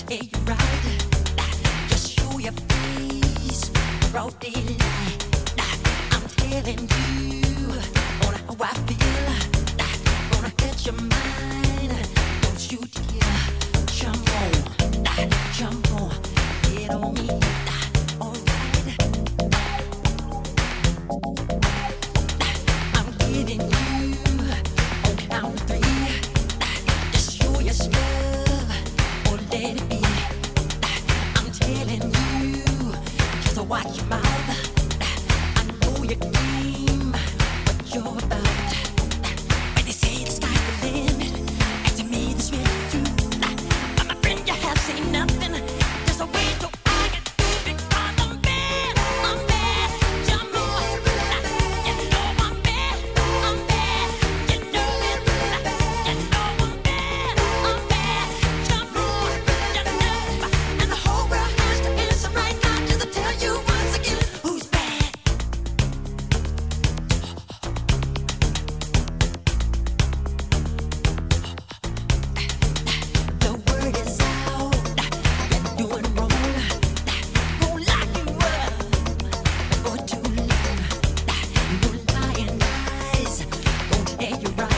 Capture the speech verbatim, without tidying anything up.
Yeah, you're right. Just show your face, broad daylight. I'm telling you on how I feel. Gonna catch your mind. Don't you dare jump on, jump on, get on me. Alright, I'm getting you on count of three. Just show your stuff or let it be. I'm telling you, just watch your mouth. I know your game, what you're about. When they say the sky's the limit, and to me this really true. But my friend, you have seen nothing. There's a way to I can do because I'm bad, I'm bad. Jump on, you know I'm bad, I'm bad. You know it, you know I'm bad, I'm bad. Jump on, you know, and the whole world has to answer right now just to tell you once again who's bad. The word is out, you're doing wrong. Won't lock you up for too long. No lying eyes, gonna tell you right.